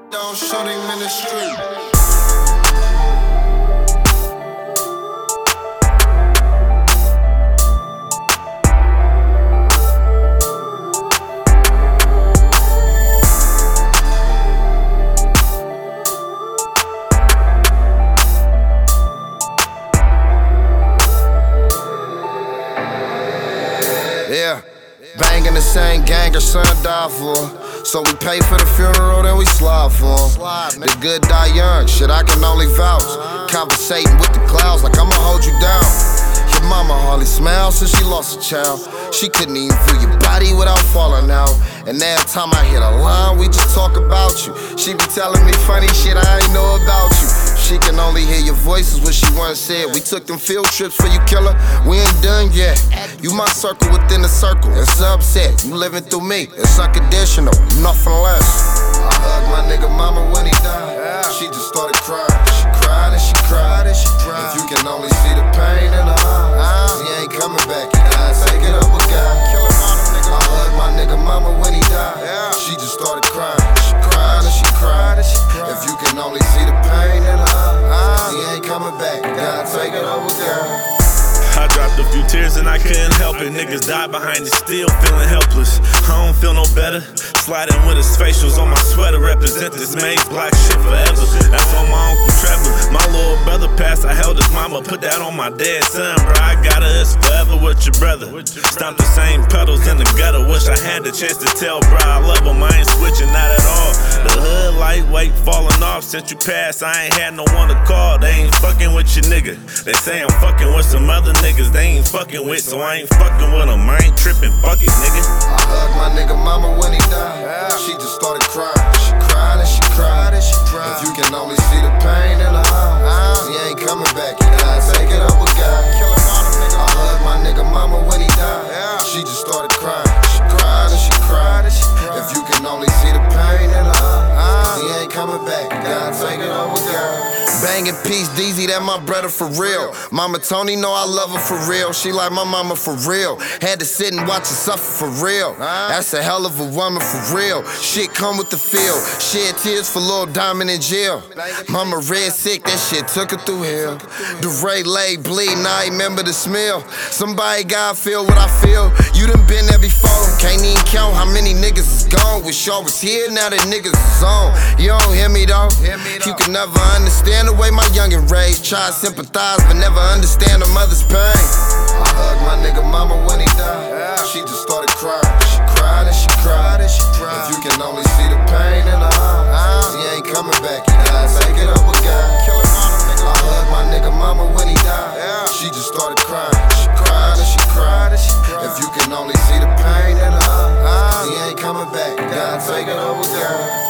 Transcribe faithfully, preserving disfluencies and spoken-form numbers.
Don't shoot him in the street. Yeah, banging the same gang her son died for. So we pay for the funeral, then we slide for him. The good die young, shit I can only vouch. Conversating with the clouds like I'ma hold you down. Your mama hardly smiles since she lost a child. She couldn't even feel your body without falling out. And every time I hit a line, we just talk about you. She be telling me funny shit I ain't know about you. She can only hear your voice is what she once said. We took them field trips for you, killer. We ain't done yet. You my circle within the circle. It's upset. You living through me. It's unconditional. Nothing less. I hugged my nigga mama when he died. She just started crying. She cried and she cried and she cried. If you can only see the pain in her eyes, he ain't coming back. You gotta take it up with God. I hugged my nigga mama when he died. She just started crying. She cried and she cried and she cried. If you can only see the pain in her eyes, he ain't coming back. You gotta take it up with God. I dropped a few tears and I couldn't help it. Niggas died behind it, still feeling helpless. I don't feel no better. Sliding with his facials on my sweater, represent this maze black shit forever. That's on my Uncle Trevor. My little brother passed, I held his mama, put that on my dead son, bro. I got her, it's forever with your brother. Stomp the same pedals in the gutter. Wish I had the chance to tell, bro, I love him. I ain't switching, not at all. The hood lightweight falling off since you passed. I ain't had no one to call. They ain't fucking with your nigga. They say I'm fucking with some other niggas they ain't fucking with, so I ain't fucking with them. I ain't tripping, fuck it, nigga. I hugged my nigga mama when he died. She just started crying. She cried and she cried and she cried. If you can only see the pain in her eyes, he ain't coming back. You gotta take it up with God. I hugged my nigga mama when he died. She just started crying. She cried and she cried and she cried. If you can only see the pain in her eyes, he ain't coming back. You gotta take it up with God. Banging Peace D Z, that my brother for real. Mama Tony know I love her for real. She like my mama for real. Had to sit and watch her suffer for real. That's a hell of a woman for real. Shit come with the feel. Shed tears for Lil Diamond in jail. Mama red sick, that shit took her through hell. DeRay lay bleeding, I remember the smell. Somebody gotta feel what I feel. You done been there before. Can't even count how many niggas is gone. Wish y'all was here, now that niggas is on. You don't hear me though. You can never understand the way my youngin' raised. Try to sympathize, but never understand a mother's pain. I hugged my nigga mama when he died. She just started crying. She cried and she cried and she cried. If you can only see the pain in her eyes, he ain't coming back. You gotta take it up with God. I hugged my nigga mama when he died. She just started crying. She cried and she cried and she cried. If you can only see the pain in her eyes, he ain't coming back. You gotta take it up with God.